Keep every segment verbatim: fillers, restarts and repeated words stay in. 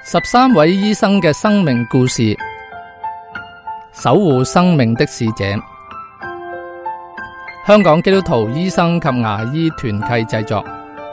十三位醫生嘅生命故事，守護生命的使者。香港基督徒醫生及牙醫團契製作。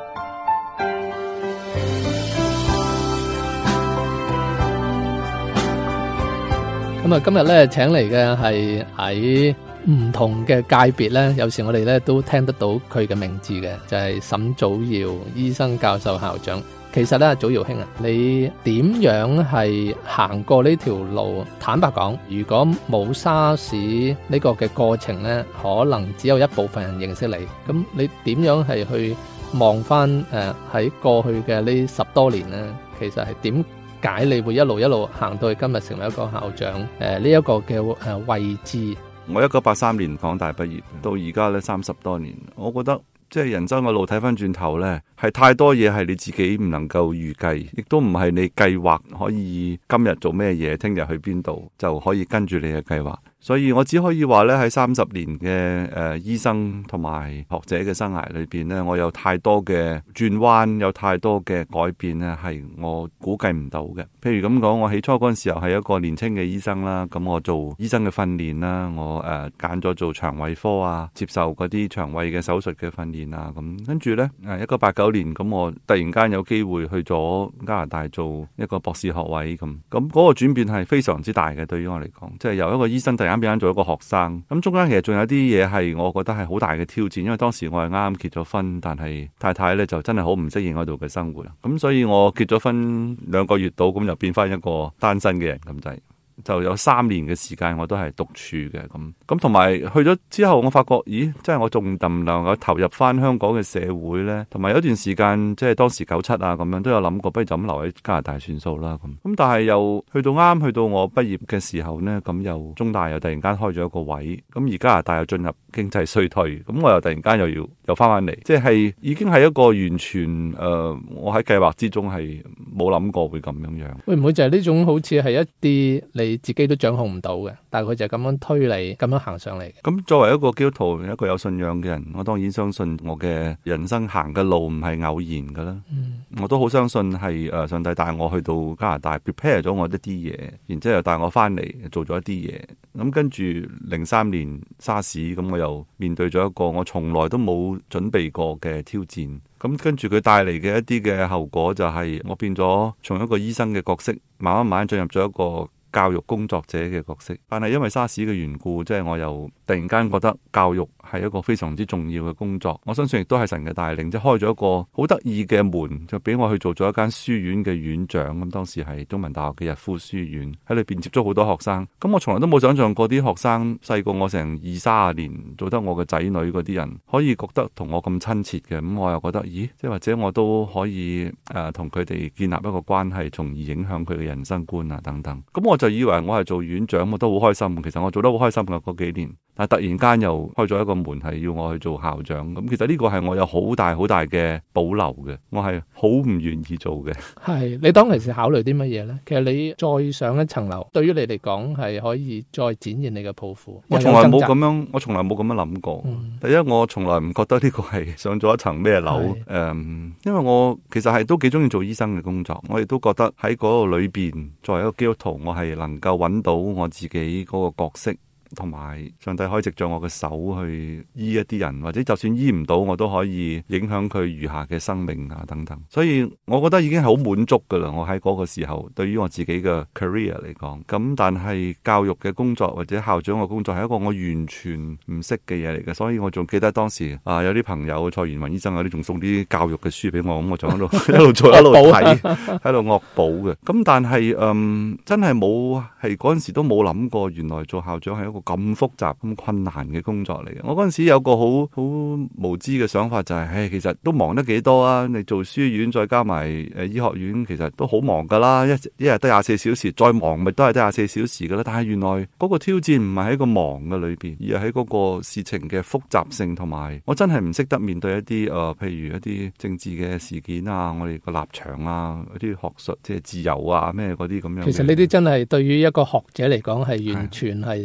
咁啊，今日咧請嚟嘅係喺唔同嘅界別咧，有時我哋咧都聽得到佢嘅名字嘅，就係沈祖堯醫生教授校長。其實咧，祖堯兄啊，你點樣係行過呢條路？坦白講，如果冇沙士呢個嘅過程咧，可能只有一部分人認識你。咁你點樣係去望翻誒喺過去嘅呢十多年咧？其實係點解你會一路一路行到去今日成為一個校長？誒呢一個嘅誒位置。 我一九八三年港大畢業，到而家咧三十多年，我覺得即係人生嘅路睇翻轉頭咧，係太多嘢係你自己唔能夠預計，亦都唔係你計劃可以今日做咩嘢，聽日去邊度就可以跟住你嘅計劃。所以我只可以話咧，喺三十年嘅誒、呃、醫生同埋學者嘅生涯裏邊咧，我有太多嘅轉彎，有太多嘅改變咧，係我估計唔到嘅。譬如咁講，我起初嗰陣時候係一個年輕嘅醫生啦，咁我做醫生嘅訓練啦，我誒揀咗做腸胃科啊，接受嗰啲腸胃嘅手術嘅訓練啊，咁跟住咧誒一九八九年，咁我突然間有機會去咗加拿大做一個博士學位咁，咁嗰個轉變係非常之大嘅，對於我嚟講，即係由一個醫生突然間變咗做一個學生，咁中間其實仲有啲嘢係我覺得係好大嘅挑戰，因為當時我係啱啱結咗婚，但係太太咧就真係好唔適應嗰度嘅生活啦，咁所以我結咗婚兩個月到，咁就變翻一個單身嘅人咁滯。就有三年嘅時間我都係獨處嘅咁，咁同埋去咗之後我發覺，咦，即係我仲能唔能夠投入翻香港嘅社會呢？同埋有一段時間即係當時九七啊咁樣都有諗過，不如就咁留喺加拿大算數啦咁。咁但係又去到啱去到我畢業嘅時候呢，咁又中大又突然間開咗一個位，咁而加拿大又進入經濟衰退，咁我又突然間又要又翻返嚟，即係已經係一個完全誒、呃，我喺計劃之中係冇諗過會咁樣樣。 會唔會就係呢種好似係一啲你自己都掌控唔到嘅，但係佢就咁樣推你，咁樣行上嚟。 咁作為一個基督徒，一個有信仰嘅人，我當然相信我嘅人生行嘅路唔係偶然噶啦。嗯、我都好相信係誒上帝帶我去到加拿大 prepare 咗我一啲嘢，然之後又帶我翻嚟做咗一啲嘢。咁跟住零三年沙士，咁我又面對咗一個我從來都冇準備過嘅挑戰。咁跟住佢帶嚟嘅一啲嘅後果就係我變咗從一個醫生嘅角色，慢慢慢進入咗一個教育工作者嘅角色，但係因為沙士嘅緣故，即係我又突然間覺得教育係一個非常之重要嘅工作。我相信亦都係神嘅帶領，即係開咗一個好得意嘅門，就俾我去做咗一間書院嘅院長。咁當時係中文大學嘅逸夫書院，喺裏邊接觸好多學生。咁我從來都冇想象過啲學生細過我成二三十年，做得我嘅仔女嗰啲人，可以覺得同我咁親切嘅。咁我又覺得，咦，即係或者我都可以誒同佢哋建立一個關係，從而影響佢嘅人生觀啊等等。咁我就以為我係做院長，我都好開心。其實我做得好開心嘅嗰幾年，但係突然間又開咗一個門，係要我去做校長。咁其實呢個係我有好大好大嘅保留嘅，我係好唔願意做嘅。係你當其時考慮啲乜嘢呢？其實你再上一層樓，對於你嚟講係可以再展現你嘅抱負。 我從來冇咁樣，我從來冇咁樣諗過。嗯、第一，我從來唔覺得呢個係上咗一層咩樓。誒、嗯，因為我其實係都幾中意做醫生嘅工作，我亦都覺得喺嗰個裏邊，作為一個基督徒，我係能夠揾到我自己嗰個角色。同埋上帝可以藉著我嘅手去醫一啲人，或者就算醫唔到，我都可以影響佢餘下嘅生命啊等等。所以我覺得已經係好滿足噶啦。我喺嗰個時候，對於我自己嘅 career 嚟講，咁但係教育嘅工作或者校長嘅工作係一個我完全唔識嘅嘢嚟嘅。所以我仲記得當時啊，有啲朋友蔡元雲醫生有啲仲送啲教育嘅書俾我，咁我就喺度一路做一路睇，喺度惡補嘅。咁但係嗯，真係冇係嗰陣時都冇諗過，原來做校長係一個咁複雜咁困難嘅工作嚟嘅。我嗰陣時有個好好無知嘅想法就係、是，誒，其實都忙得幾多啊？你做書院再加埋誒醫學院，其實都好忙噶啦，一一日得廿四小時，再忙咪都係得廿四小時噶啦。但係原來嗰個挑戰唔係喺個忙嘅裏邊，而係喺嗰個事情嘅複雜性，同埋我真係唔識得面對一啲誒、呃，譬如一啲政治嘅事件啊，我哋個立場啊，一啲學術即係自由啊咩嗰啲咁樣。 其實呢啲真係對於一個學者嚟講係完全係新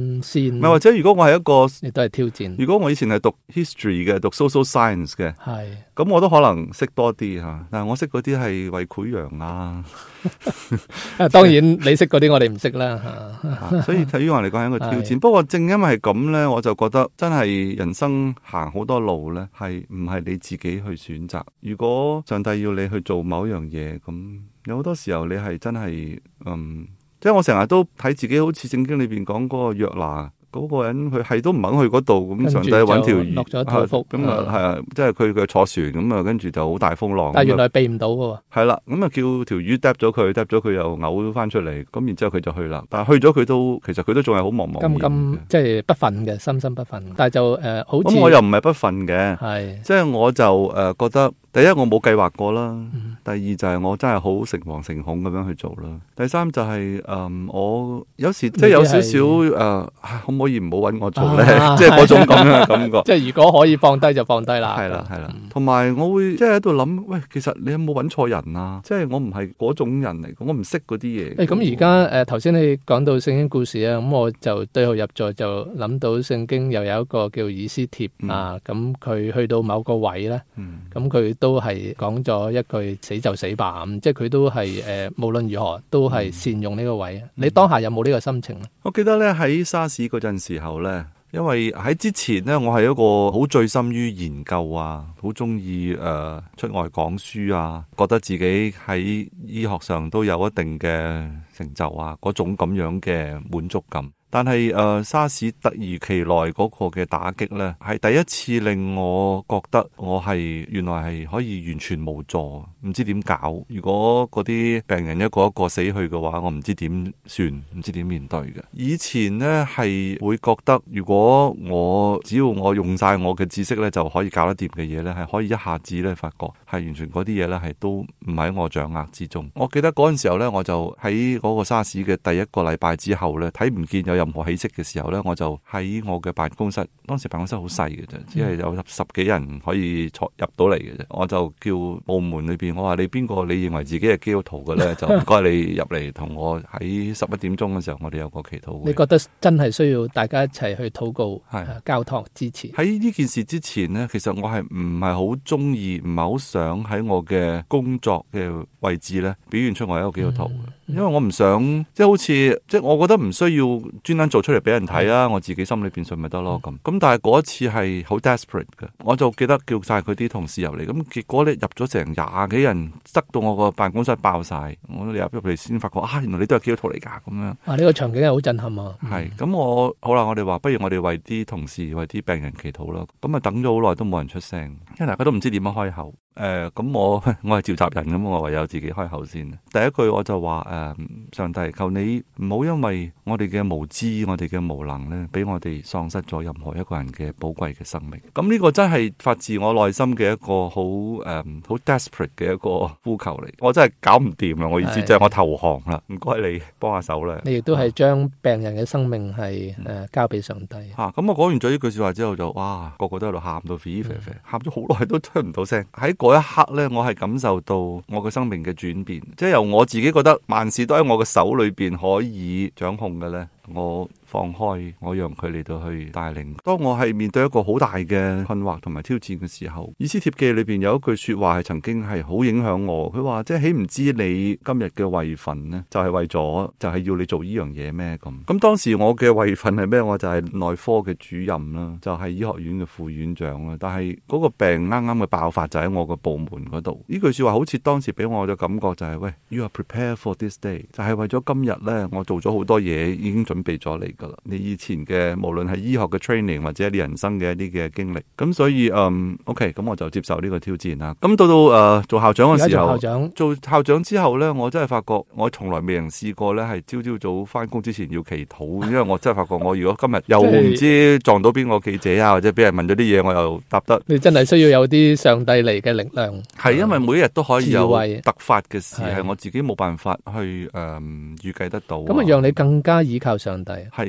鮮， 唔係或者如果我係一個， 亦都係挑戰。 如果我以前係讀 history 嘅，讀 social science 嘅， 係咁我都可能識多啲嚇。但係我識嗰啲係為潰瘍啊。 啊，當然你識嗰啲我哋唔識啦嚇。 所以對於我嚟講係一個挑戰。不過正因為係咁咧，我就覺得真係人生行好多路咧，係唔係你自己去選擇？如果上帝要你去做某一樣嘢，咁有好多時候你係真係嗯，即係我成日都睇自己好似聖經裏邊講嗰個約拿。嗰個人佢係都唔肯去嗰度，咁上帝揾條魚落咗肚腹， 咁啊係啊，即係佢嘅坐船，咁啊跟住就好大風浪。 但係原來避唔到嘅喎。 係啦，咁啊叫條魚嗒咗佢，嗒咗佢又嘔翻出嚟，咁然之後佢就去啦。但係去咗佢都其實佢都仲係好茫茫然嘅， 咁咁即係不忿嘅，心心不忿。但係就誒、呃、好似咁我又唔係不忿嘅， 係即係我就誒、呃、覺得第一我冇計劃過啦， 嗯、 第二就係我真係好誠惶誠恐咁樣去做啦。第三就係、是、誒、呃、我有時即係有少少誒、呃，可唔可以唔好揾我做咧？啊、即係嗰種咁樣嘅感覺。 即係如果可以放低就放低啦。 係啦係啦，同埋、嗯、我會即係喺度諗，喂，其實你有冇揾錯人啊？即係我唔係嗰種人嚟，我唔識嗰啲嘢。 誒咁而家誒頭先你講到聖經故事啊，咁我就對號入座，就諗到聖經又有一個叫以斯帖、嗯、啊，咁佢去到某個位咧，咁佢、嗯、都係講咗一句死就死吧，咁即係佢都係誒、呃、無論如何都係善用呢個位。嗯、你當下有冇呢個心情咧？ 我記得咧喺沙士嗰陣時候咧。因為喺之前咧，我係一個好醉心於研究啊，好中意誒出外講書啊，覺得自己喺醫學上都有一定嘅成就啊，嗰種咁樣嘅滿足感。但係誒沙士突如其來嗰個嘅打擊咧，係第一次令我覺得我係原來係可以完全無助，唔知點搞。如果嗰啲病人一個一個死去嘅話，我唔知點算，唔知點面對嘅。以前咧係會覺得，如果我只要我用晒我嘅知識咧，就可以搞得掂嘅嘢咧，係可以一下子咧發覺係完全嗰啲嘢咧係都唔喺我掌握之中。我記得嗰陣時候咧，我就喺嗰個沙士嘅第一個禮拜之後咧，睇唔見有任何起色嘅時候咧，我就喺我嘅辦公室，當時辦公室好細嘅啫，只係有十幾人可以坐入到嚟嘅啫。我就叫部門裏邊，我話你邊個你認為自己係基督徒嘅咧，就唔該你入嚟同我喺十一點鐘嘅時候，我哋有個祈禱會。 你覺得真係需要大家一齊去禱告、係交託支持？ 喺呢件事之前呢，其實我係唔係好中意，唔係好想喺我嘅工作嘅位置咧表現出我係一個基督徒嘅。嗯因為我唔想，即係好似，即係我覺得唔需要專登做出嚟俾人睇啊，我自己心裏邊信咪得咯咁。咁但係嗰一次係好 desperate 嘅，我就記得叫晒佢啲同事入嚟，咁結果咧入咗成廿幾人，塞到我個辦公室爆晒，我入入嚟先發覺啊，原來你都係基督徒嚟噶咁樣。啊， 呢個場景係好震撼啊！ 係，咁我好啦，我哋話不如我哋為啲同事、為啲病人祈禱啦。咁啊等咗好耐都冇人出聲，因為大家都唔知點樣開口。誒、呃，咁我我係召集人，咁我唯有自己開口先。第一句我就話誒、呃，上帝求你唔好因為我哋嘅無知、我哋嘅無能咧，俾我哋喪失咗任何一個人嘅寶貴嘅生命。咁呢個真係發自我內心嘅一個好誒好 desperate 嘅一個呼求嚟。我真係搞唔掂啦，我意思就係我投降啦，唔該你幫下手啦。 你亦都係將病人嘅生命係誒、呃、交俾上帝。 吓、啊，咁我講完咗呢句說話之後就哇，個個都喺度喊到肥肥肥，喊咗好耐都出唔到聲。喺嗰一刻咧，我係感受到我嘅生命嘅轉變，即係由我自己覺得萬事都喺我嘅手裏邊可以掌控嘅咧，我放開，我讓佢嚟到去帶領。當我係面對一個好大嘅困惑同埋挑戰嘅時候，以斯帖記裏邊有一句說話係曾經係好影響我。佢話即係豈唔知你今日嘅位份呢，就係、是、為咗就係、是、要你做呢樣嘢咩咁？咁當時我嘅位份係咩？我就係內科嘅主任啦，就係、是、醫學院嘅副院長啦。但係嗰個病啱啱嘅爆發就喺我個部門嗰度。呢句說話好似當時俾我嘅感覺就係、是、喂 ，You are prepared for this day，就係為咗今日呢，我做咗好多嘢，已經準備咗嚟。你以前嘅無論係醫學嘅 training 或者你人生嘅一啲嘅經歷，咁所以嗯 OK，咁我就接受呢個挑戰啦。咁到到誒、呃、做校長嘅時候，做校長，做校長之後咧，我真係發覺我從來未曾試過咧，係朝朝早翻工之前要祈禱，因為我真係發覺我如果今日又唔知撞到邊個記者啊，或者俾人問咗啲嘢，我又答得。你真係需要有啲上帝嚟嘅力量，係因為每一日都可以有突發嘅事，係我自己冇辦法去誒、呃、預計得到。咁啊，讓你更加依靠上帝。係。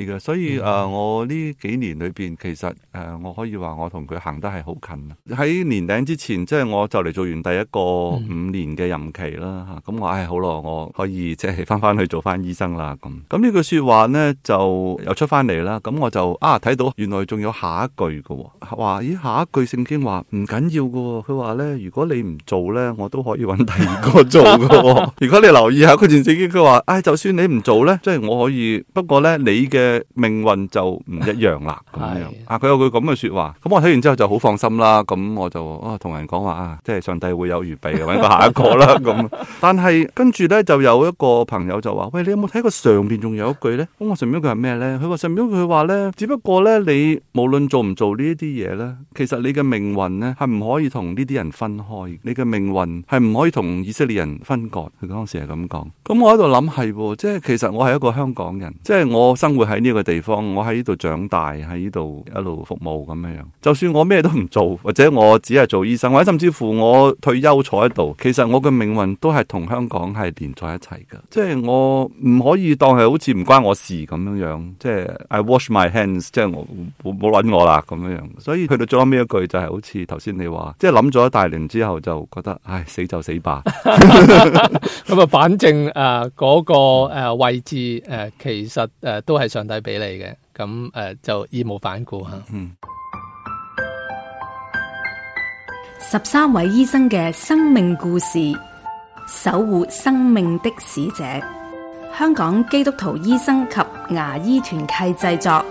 係嘅，所以誒、嗯呃，我呢幾年裏邊，其實誒、呃，我可以話我同佢行得係好近。喺年頂之前，即係我就嚟做完第一個五年嘅任期啦嚇，咁、嗯、我唉好咯，我可以即係翻翻去做翻醫生啦咁。咁呢句説話呢，就又出翻嚟啦，咁我就啊睇到原來仲有下一句嘅喎，話咦下一句聖經話唔緊要嘅喎，佢話咧如果你唔做咧，我都可以揾第二個做嘅喎。如果你留意下嗰段聖經，佢話唉就算你唔做咧，即係我可以，不過咧你嘅命運就唔一樣啦咁樣。啊佢有句咁嘅説話，咁我睇完之後就好放心啦。咁我就啊同人講話啊，即係上帝會有預備揾個下一個啦咁。但係跟住咧就有一個朋友就話：喂，你有冇睇過上邊仲有一句咧？咁我上邊嗰句係咩咧？佢話上邊嗰句佢話咧，只不過咧你無論做唔做呢一啲嘢咧，其實你嘅命運咧係唔可以同呢啲人分開，你嘅命運係唔可以同以色列人分割。佢當時係咁講。咁我喺度諗係，即係其實我係一個香港人，即係我生活喺呢個地方，我喺呢度長大，喺呢度一路服務咁樣樣。就算我咩都唔做，或者我只係做醫生，或者甚至乎我退休坐喺度，其實我嘅命運都係同香港係連在一齊嘅。即係我唔可以當係好似唔關我事咁樣樣，即係 I wash my hands， 即係我冇冇揾我啦咁樣樣。所以去到最後尾一句就係好似頭先你話，即係諗咗一大輪之後就覺得，唉，死就死吧。 咁啊，反正誒嗰、呃那個誒位置誒、呃，其實誒、呃、都係上帝俾你嘅，咁誒、呃、就義無反顧吓。 嗯。 十三位醫生嘅生命故事，守護生命的使者，香港基督徒醫生及牙醫團契製作。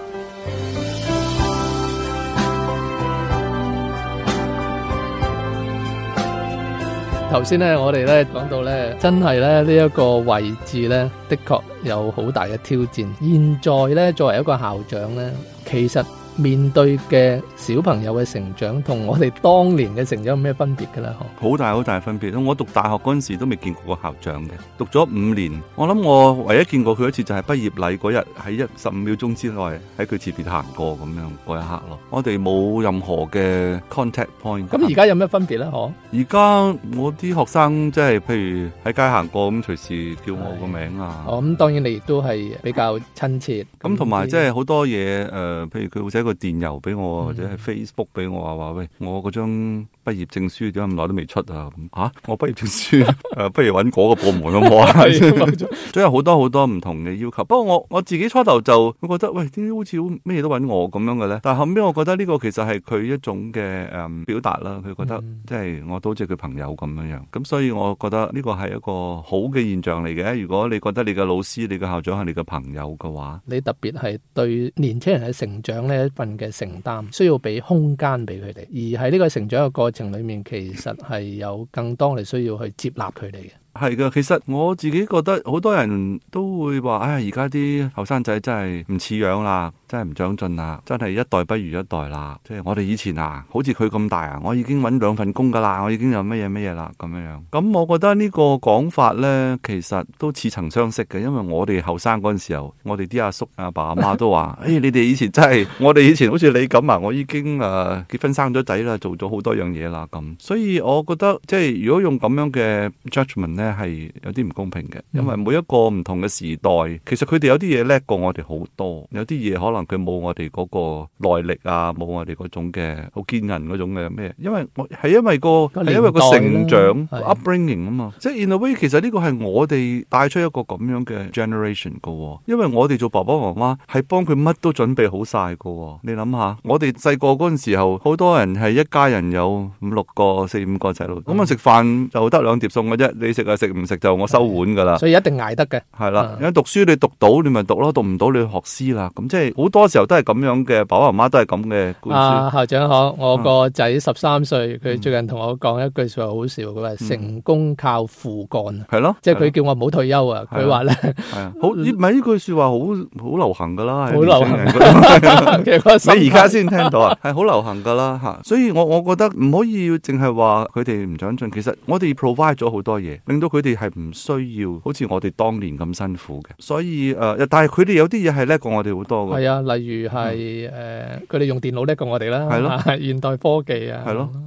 頭先咧，我哋咧講到咧，真係咧呢一個位置咧，的確有好大嘅挑戰。現在咧，作為一個校長咧，其實面對嘅小朋友嘅成長，同我哋當年嘅成長有咩分別㗎啦？ 好大好大分別。我讀大學嗰陣時都未見過個校長嘅，讀咗五年，我諗我唯一見過佢一次就係畢業禮嗰日，喺一十五秒鐘之內喺佢前邊行過咁樣嗰一刻咯。我哋冇任何嘅 contact point。 咁而家有咩分別咧？嗬？ 而家我啲學生即係譬如喺街行過咁，隨時叫我個名啊。 哦，咁當然你亦都係比較親切。 咁同埋即係好多嘢誒、呃，譬如佢會寫個電郵俾我，嗯、或者係 Facebook 俾我話話喂，我嗰張畢業證書點解咁耐都未出啊？吓、啊，我畢業證書誒、呃，不如揾嗰個部門好唔好啊？都有好多好多唔同嘅要求。不過我我自己初頭就會覺得喂，點解好似咩都揾我咁樣嘅咧？但係後尾我覺得呢個其實係佢一種嘅誒、嗯、表達啦。佢覺得、嗯、即係我都好似佢朋友咁樣樣。咁所以我覺得呢個係一個好嘅現象嚟嘅。如果你覺得你嘅老師、你嘅校長係你嘅朋友嘅話， 你特別係對年輕人嘅成長呢一份嘅承擔，需要俾空間俾佢哋，而喺呢個成長嘅過程裏面，其實係有更多你需要去接納佢哋嘅。 係噶，其實我自己覺得好多人都會話，唉，而家啲後生仔真係唔似樣啦，真係唔長進啦，真係一代不如一代啦。即係我哋以前啊，好似佢咁大啊，我已經搵兩份工噶啦，我已經有乜嘢乜嘢啦咁樣樣。咁我覺得呢個講法呢，其實都似曾相識嘅，因為我哋後生嗰陣時候，我哋啲阿叔阿爸阿媽都話，誒、哎，你哋以前真係，我哋以前好似你咁啊，我已經誒、呃、結婚生咗仔啦，做咗好多樣嘢啦咁。所以我覺得即係如果用咁樣嘅 judgment 呢，係有啲唔公平嘅，因為每一個唔同嘅時代，其實佢哋有啲嘢叻過我哋好多，有啲嘢可能佢冇我哋嗰個耐力啊，冇我哋嗰種嘅好堅韌嗰種嘅咩，因為我係因為個係因為個成長 upbringing 啊嘛，即係 in a way 其實呢個係我哋帶出一個咁樣嘅 generation 噶，因為我哋做爸爸媽媽係幫佢乜都準備好晒噶，你諗下，我哋細個嗰陣時候，好多人係一家人有五六個、四五個細路，咁啊食飯就得兩碟餸嘅啫，你食啊食唔食就我收碗噶啦， 所以一定捱得嘅。係啦，因為讀書你讀到你咪讀咯，讀唔到你學師啦。咁即係好多時候都係咁樣嘅，爸爸媽媽都係咁嘅觀念。啊， 校長好，我個仔十三歲，佢最近同我講一句說話好笑，佢話成功靠父幹。係咯，即係佢叫我唔好退休啊。佢話咧， 係啊，好，唔係呢句說話好好流行噶啦， 好流行。 你而家先聽到啊，係好流行噶啦吓。所以我我覺得唔可以淨係話佢哋唔長進，其實我哋 provide 咗好多嘢，令到佢哋係唔需要好似我哋當年咁辛苦嘅，所以誒、呃，但係佢哋有啲嘢係叻過我哋好多嘅。 係啊，例如係誒，佢、呃、哋用電腦叻過我哋啦，係咯，現代科技啊， 係咯，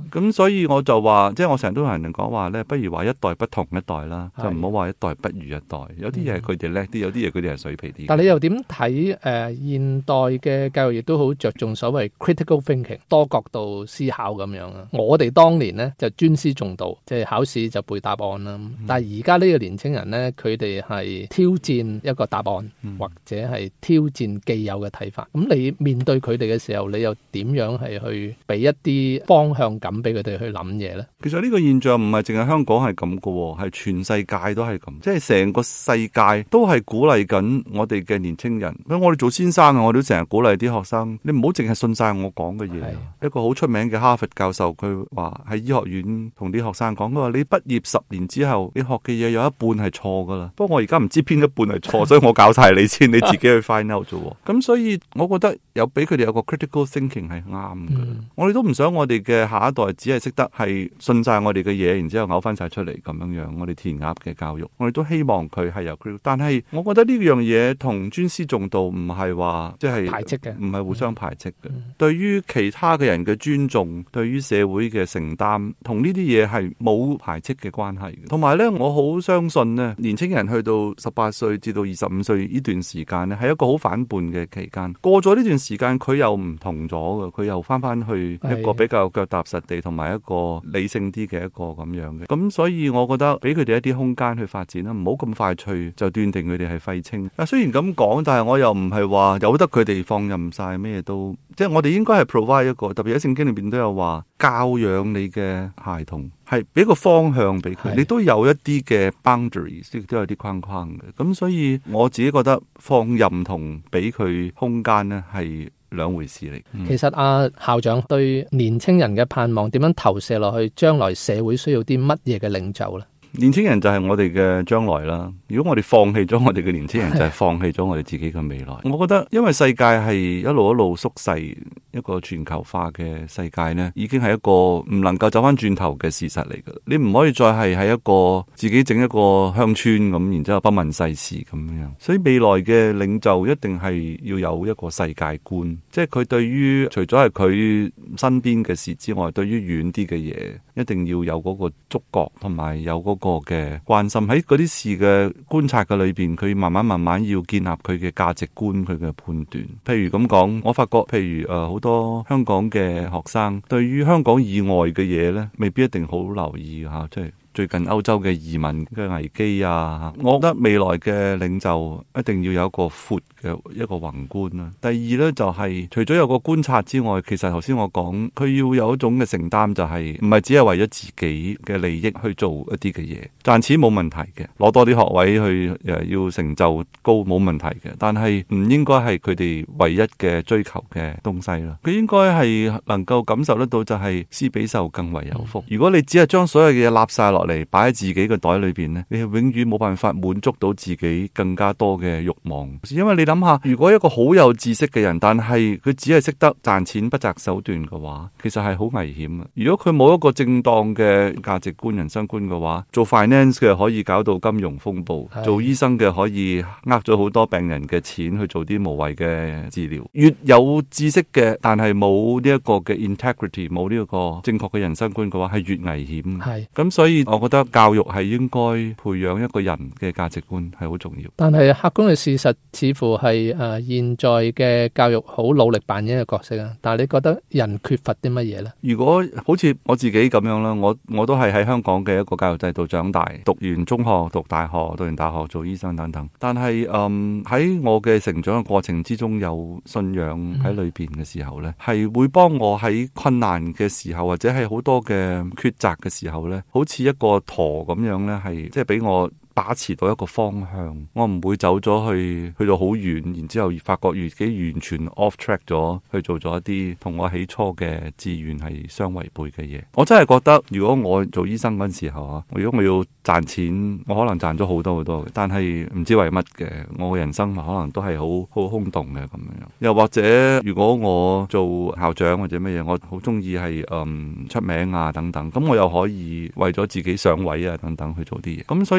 咁所以我就話，即係我成日都同人哋講話咧，不如話一代不同一代啦，就唔好話一代不如一代。有啲嘢係佢哋叻啲，有啲嘢佢哋係水皮啲。 但你又點睇？誒、呃，現代嘅教育亦都好着重所謂 critical thinking， 多角度思考咁樣啊。我哋當年呢，就尊師重道，即係考試就背答案啦。嗯、但係而家呢個年青人呢，佢哋係挑戰一個答案，嗯、或者係挑戰既有嘅睇法。咁你面對佢哋嘅時候，你又點樣係去俾一啲方向感俾佢哋去諗嘢呢？ 其實呢個現象唔係淨係香港係咁嘅，係全世界都係咁，即係成個世界都係鼓勵緊我哋嘅年青人。咁我哋做先生啊，我哋都成日鼓勵啲學生，你唔好淨係信晒我講嘅嘢。一個好出名嘅哈佛教授，佢話喺醫學院同啲學生講，佢話你畢業十年之後，你學嘅嘢有一半係錯噶啦。不過我而家唔知邊一半係錯，所以我教晒你先，你自己去 find out 啫。咁所以我覺得有俾佢哋有個 critical thinking 係啱嘅。嗯、我哋都唔想我哋嘅下一代只係識得係信晒我哋嘅嘢，然之後嘔翻晒出嚟咁樣樣。我哋填鴨嘅教育，我哋都希望佢係有 critical， 但係我覺得呢樣嘢同尊師重道唔係話即係排斥嘅， 唔係互相排斥嘅。嗯、對於其他嘅人嘅尊重，對於社會嘅承擔，同呢啲嘢係冇排斥嘅關係嘅。同埋咧，我好相信咧，年青人去到十八歲至到二十五歲呢段時間咧，係一個好反叛嘅期間。過咗呢段時間，佢又唔同咗嘅，佢又翻翻去一個比較腳踏實地同埋一個理性啲嘅一個咁樣嘅。咁所以我覺得俾佢哋一啲空間去發展啦，唔好咁快脆就斷定佢哋係廢青。啊，雖然咁講，但係我又唔係話由得佢哋放任晒咩都，即係我哋應該係 provide 一個，特別喺聖經裏邊都有話教養你嘅孩童，係俾個方向俾佢，你都有一啲嘅 boundaries， 都有啲框框嘅。咁所以我自己覺得放任同俾佢空間呢係兩回事嚟。嗯、其實阿、啊、校長對年青人嘅盼望點樣投射落去，將來社會需要啲乜嘢嘅領袖呢？ 年青人就係我哋嘅將來啦。如果我哋放棄咗我哋嘅年青人，就係放棄咗我哋自己嘅未來。我覺得因為世界係一路一路縮細，一個全球化嘅世界呢，已經係一個唔能夠走翻轉頭嘅事實嚟嘅。你唔可以再係喺一個自己整一個鄉村咁，然之後不問世事咁樣。所以未來嘅領袖一定係要有一個世界觀，即係佢對於除咗係佢身邊嘅事之外，對於遠啲嘅嘢，一定要有嗰個觸覺同埋有嗰個嘅關心。喺嗰啲事嘅觀察嘅裏邊，佢慢慢慢慢要建立佢嘅價值觀，佢嘅判斷。譬如咁講，我發覺譬如誒好、呃、多香港嘅學生對於香港以外嘅嘢咧，未必一定好留意吓，即係最近歐洲嘅移民嘅危機啊，我覺得未來嘅領袖一定要有一個闊嘅一個宏觀啦。第二呢，就係、是、除咗有個觀察之外，其實頭先我講佢要有一種嘅承擔，就係唔係只係為咗自己嘅利益去做一啲嘅嘢。賺錢冇問題嘅，攞多啲學位去誒要成就高冇問題嘅，但係唔應該係佢哋唯一嘅追求嘅東西啦。佢應該係能夠感受得到，就係施比受更為有福。如果你只係將所有嘅嘢納晒落嚟擺喺自己嘅袋裏邊呢，你係永遠冇辦法滿足到自己更加多嘅慾望。因為你諗下，如果一個好有知識嘅人，但係佢只係識得賺錢不擇手段嘅話，其實係好危險嘅。如果佢冇一個正當嘅價值觀、人生觀嘅話，做 finance 嘅可以搞到金融風暴，是做醫生嘅可以呃咗好多病人嘅錢去做啲無謂嘅治療。越有知識嘅，但係冇呢一個嘅 integrity， 冇呢一個正確嘅人生觀嘅話，係越危險。係咁是，所以我覺得教育係應該培養一個人嘅價值觀係好重要。但係客觀嘅事實似乎係誒、呃、現在嘅教育好努力扮演嘅角色啊！但係你覺得人缺乏啲乜嘢呢？ 如果好似我自己咁樣啦，我我都係喺香港嘅一個教育制度長大，讀完中學、讀大學、讀完大學做醫生等等。但係誒喺我嘅成長嘅過程之中，有信仰喺裏邊嘅時候呢，係、嗯、會幫我喺困難嘅時候，或者係好多嘅抉擇嘅時候呢，好似一個舵咁樣呢，係即係俾我把持到一個方向，我唔會走咗去去到好遠，然之後發覺自己完全 off track 咗，去做咗一啲同我起初嘅志願係相違背嘅嘢。我真係覺得，如果我做醫生嗰陣時候啊，如果我要賺錢，我可能賺咗好多好多嘅，但係唔知為乜嘅，我嘅人生可能都係好好空洞嘅咁樣。又或者，如果我做校長或者乜嘢，我好中意係嗯出名啊等等，咁我又可以為咗自己上位啊等等去做啲嘢。咁所以喺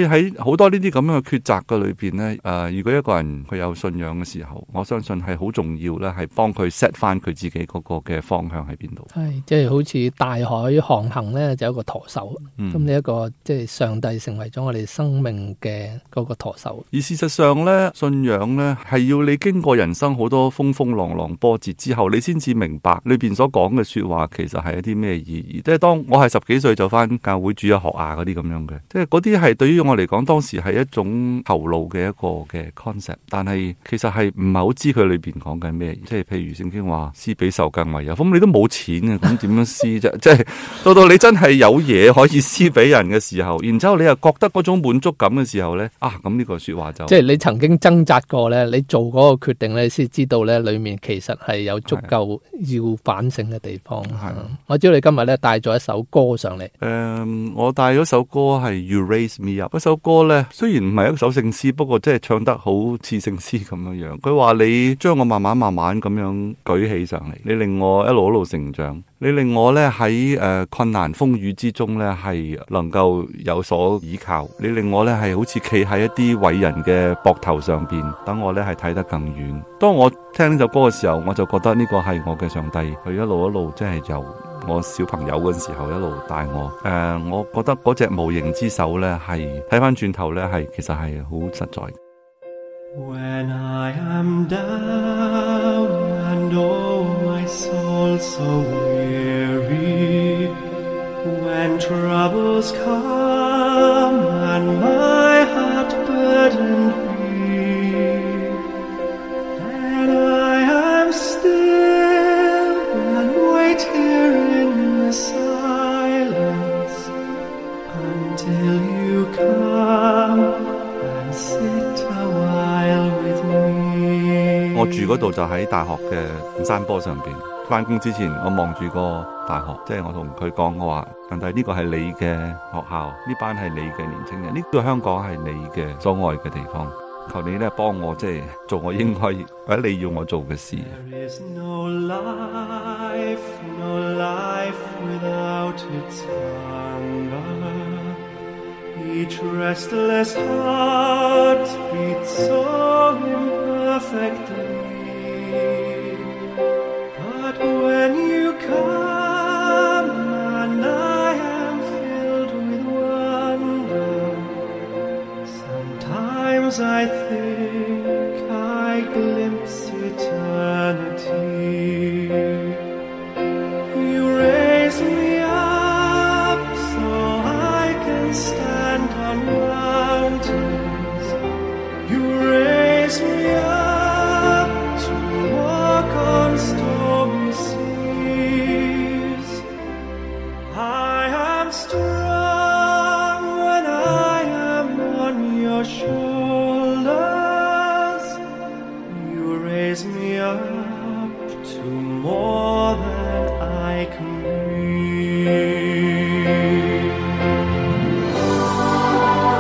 好多呢啲咁樣嘅抉擇嘅裏邊呢，誒、呃，如果一個人佢有信仰嘅時候，我相信係好重要咧，係幫佢 set 翻佢自己嗰個嘅方向喺邊度。 係即係好似大海航行咧，就有一個舵手。咁呢一個即係上帝成為咗我哋生命嘅嗰個舵手。 而事實上咧，信仰咧係要你經過人生好多風風浪浪波折之後，你先至明白裏邊所講嘅說話其實係一啲咩意義。即係當我係十幾歲就翻教會主日學啊嗰啲咁樣嘅，即係嗰啲係對於我嚟講當時係一種頭腦嘅一個嘅 concept， 但係其實係唔係好知佢裏邊講緊咩。即係譬如聖經話施比受更為有，咁你都冇錢嘅，咁點樣施啫？即係到到你真係有嘢可以施俾人嘅時候，然之後你又覺得嗰種滿足感嘅時候咧，啊咁呢個說話就即係你曾經掙扎過咧，你做嗰個決定咧，先知道咧裏面其實係有足夠要反省嘅地方。係，我知道你今日咧帶咗一首歌上嚟。誒、 嗯，我帶咗首歌係 You Raise Me Up。嗰首歌咧雖然唔係一首聖詩，不過即係唱得好似聖詩咁樣樣。佢話你將我慢慢慢慢咁樣舉起上嚟，你令我一路一路成長。你令我咧喺誒困難風雨之中咧係能夠有所依靠，你令我咧係好似企喺一啲偉人嘅膊頭上邊，等我咧係睇得更遠。當我聽呢首歌嘅時候，我就覺得呢個係我嘅上帝，佢一路一路即係由我小朋友嗰陣時候一路帶我。誒、呃，我覺得嗰隻無形之手咧係睇翻轉頭咧係其實係好實在。 When I am down and oh my soul so weary, when troubles come and my heart burdened be, then I am still and wait here in the silence until you come and sit a while with me。 我住嗰度就喺大學嘅山坡上邊，翻工之前我望住個大學，即係我同佢講，我話上帝，呢個係你嘅學校，呢班係你嘅年輕人，呢個香港係你嘅所愛嘅地方，求你咧幫我即係做我應該或者你要我做嘅事。 There is no life, no life without its hunger. Each restless heart beats so imperfectly. But when you come and I am filled with wonder, sometimes I think I glimpse eternity. You raise me up so I can stand on mountains. You raise me up to walk on stormy seas. I am strong when I am on your shoulders. You raise me up to more than I can be.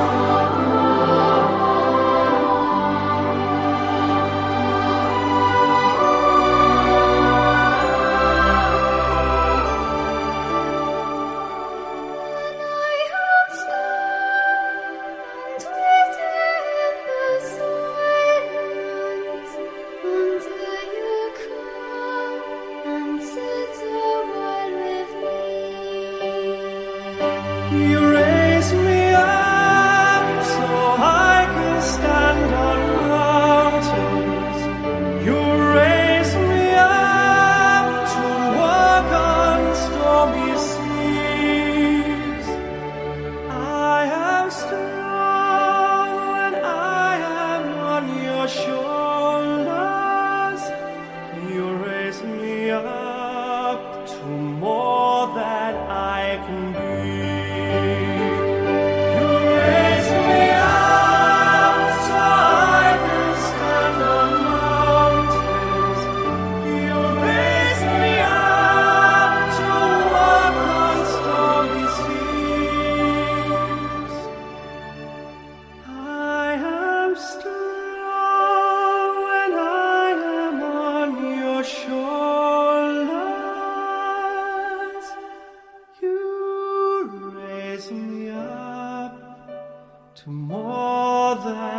more than